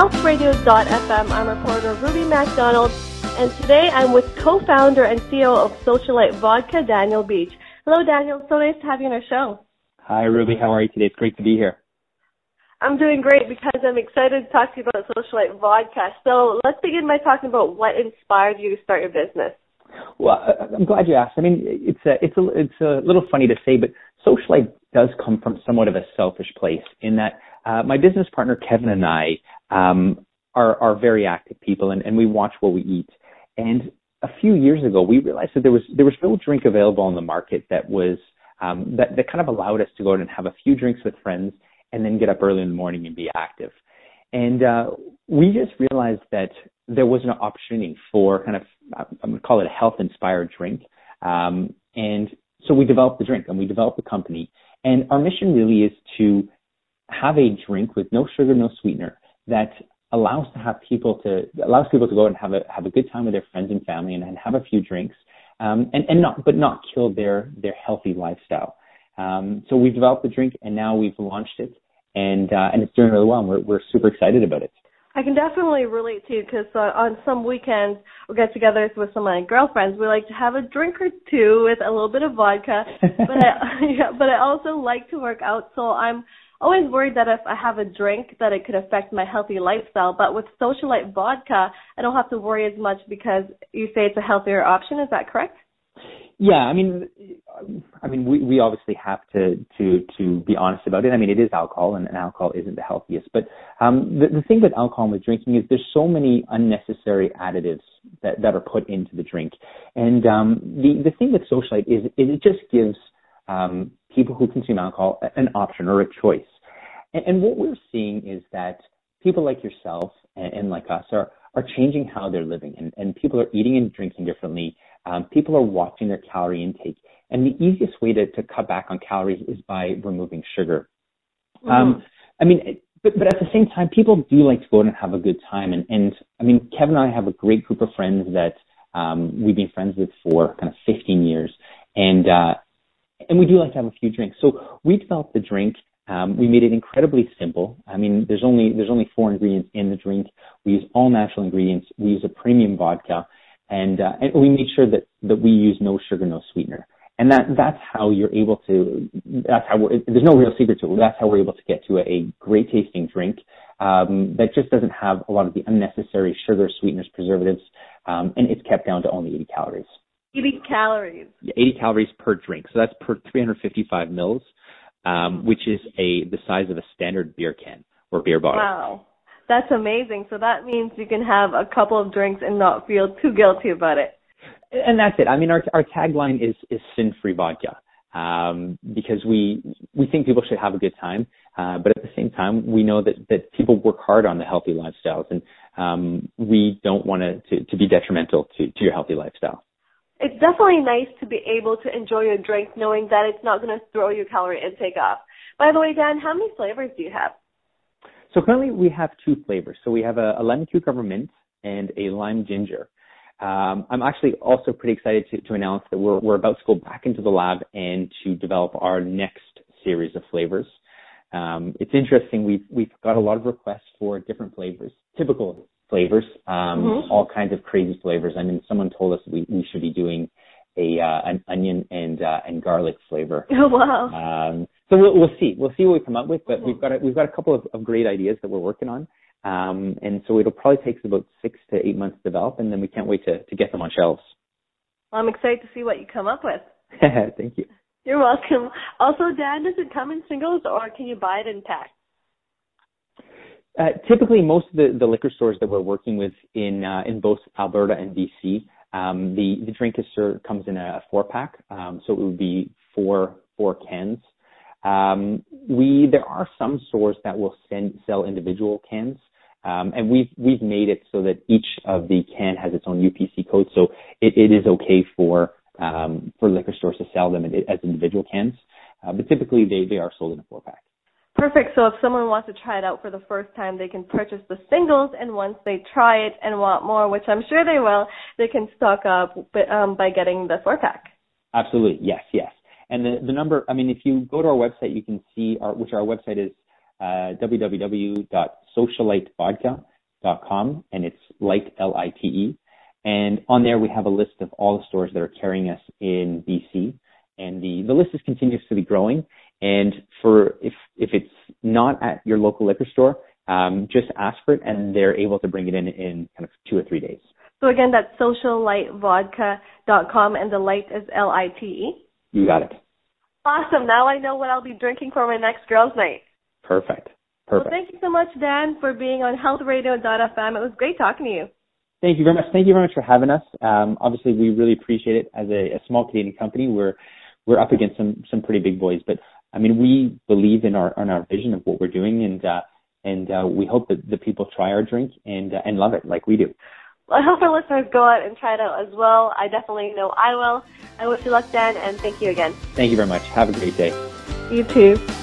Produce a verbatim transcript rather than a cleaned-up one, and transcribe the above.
health radio dot f m. I'm reporter Ruby MacDonald, and today I'm with co-founder and C E O of Socialite Vodka, Daniel Beach. Hello, Daniel. So nice to have you on our show. Hi, Ruby. How are you today? It's great to be here. I'm doing great because I'm excited to talk to you about Socialite Vodka. So let's begin by talking about what inspired you to start your business. Well, I'm glad you asked. I mean, it's a, it's a, it's a little funny to say, but Socialite does come from somewhat of a selfish place in that uh, my business partner, Kevin, and I um, are, are very active people, and, and we watch what we eat. And a few years ago, we realized that there was there was no drink available on the market that was um, that, that kind of allowed us to go out and have a few drinks with friends and then get up early in the morning and be active. And uh, we just realized that there was an opportunity for kind of, I'm going to call it a health-inspired drink. Um, and so we developed the drink and we developed the company. And our mission really is to have a drink with no sugar, no sweetener that allows to have people to allows people to go and have a have a good time with their friends and family and, and have a few drinks, um, and and not but not kill their their healthy lifestyle. Um, so we've developed the drink and now we've launched it, and uh, and it's doing really well. And we're we're super excited about it. I can definitely relate to you because uh, on some weekends or get-togethers with some of my girlfriends, we like to have a drink or two with a little bit of vodka. but I yeah, but I also like to work out, so I'm always worried that if I have a drink that it could affect my healthy lifestyle. But with Socialite Vodka, I don't have to worry as much because you say it's a healthier option. Is that correct? Yeah, I mean, I mean, we, we obviously have to, to, to be honest about it. I mean, it is alcohol, and, and alcohol isn't the healthiest. But um, the, the thing with alcohol and with drinking is there's so many unnecessary additives that, that are put into the drink. And um, the, the thing with Socialite is, is it just gives um, people who consume alcohol an option or a choice. And, and what we're seeing is that people like yourself and, and like us are, are changing how they're living, and, and people are eating and drinking differently. Um, people are watching their calorie intake, and the easiest way to, to cut back on calories is by removing sugar. Mm-hmm. Um, I mean, but, but at the same time, people do like to go out and have a good time. And, and I mean, Kevin and I have a great group of friends that um, we've been friends with for kind of fifteen years, and uh, and we do like to have a few drinks. So we developed the drink. Um, we made it incredibly simple. I mean, there's only there's only four ingredients in the drink. We use all natural ingredients. We use a premium vodka. And, uh, and we made sure that, that we use no sugar, no sweetener. And that, that's how you're able to, that's how we're, there's no real secret to it. That's how we're able to get to a, a great tasting drink, um, that just doesn't have a lot of the unnecessary sugar, sweeteners, preservatives, um, and it's kept down to only eighty calories. eighty calories. Yeah, eighty calories per drink. So that's per three hundred fifty-five mils, um, which is a, the size of a standard beer can or beer bottle. Wow. That's amazing. So that means you can have a couple of drinks and not feel too guilty about it. And that's it. I mean, our our tagline is is sin-free vodka, um, because we we think people should have a good time, uh, but at the same time, we know that, that people work hard on the healthy lifestyles, and um, we don't want to to be detrimental to, to your healthy lifestyle. It's definitely nice to be able to enjoy your drink knowing that it's not going to throw your calorie intake off. By the way, Dan, how many flavors do you have? So currently we have two flavors. So we have a, a lemon cucumber mint and a lime ginger. Um, I'm actually also pretty excited to, to announce that we're, we're about to go back into the lab and to develop our next series of flavors. Um, it's interesting. We've, we've got a lot of requests for different flavors, typical flavors, um, mm-hmm. all kinds of crazy flavors. I mean, someone told us we, we should be doing a uh, an onion and uh, and garlic flavor. Oh, wow. Um, so we'll we'll see we'll see what we come up with, but we've got a, we've got a couple of, of great ideas that we're working on, um, and so it'll probably take us about six to eight months to develop, and then we can't wait to, to get them on shelves. Well, I'm excited to see what you come up with. Thank you. You're welcome. Also, Dan, does it come in singles or can you buy it in packs? Uh, typically, most of the, the liquor stores that we're working with in uh, in both Alberta and B C, um, the the drink is served, comes in a four pack, um, so it would be four four cans. Um, we there are some stores that will send sell individual cans, um, and we've we've made it so that each of the can has its own U P C code, so it, it is okay for um, for liquor stores to sell them as individual cans, uh, but typically they they are sold in a four pack. Perfect. So if someone wants to try it out for the first time, they can purchase the singles, and once they try it and want more, which I'm sure they will, they can stock up um, by getting the four-pack. Absolutely. Yes, yes. And the, the number, I mean, if you go to our website, you can see, our, which our website is uh, w w w dot socialite vodka dot com, and it's Lite, L I T E. And on there, we have a list of all the stores that are carrying us in B C. And the, the list is continuously growing. And for if if it's not at your local liquor store, um, just ask for it, and they're able to bring it in in kind of two or three days. So again, that's social lite vodka dot com, and the Lite is L I T E? You got it. Awesome. Now I know what I'll be drinking for my next girls' night. Perfect. Perfect. Well, thank you so much, Dan, for being on health radio dot f m. It was great talking to you. Thank you very much. Thank you very much for having us. Um, obviously, we really appreciate it. As a, a small Canadian company, we're we're up against some some pretty big boys. But I mean, we believe in our in our vision of what we're doing, and uh, and uh, we hope that the people try our drink and uh, and love it like we do. Well, I hope our listeners go out and try it out as well. I definitely know I will. I wish you luck, Dan, and thank you again. Thank you very much. Have a great day. You too.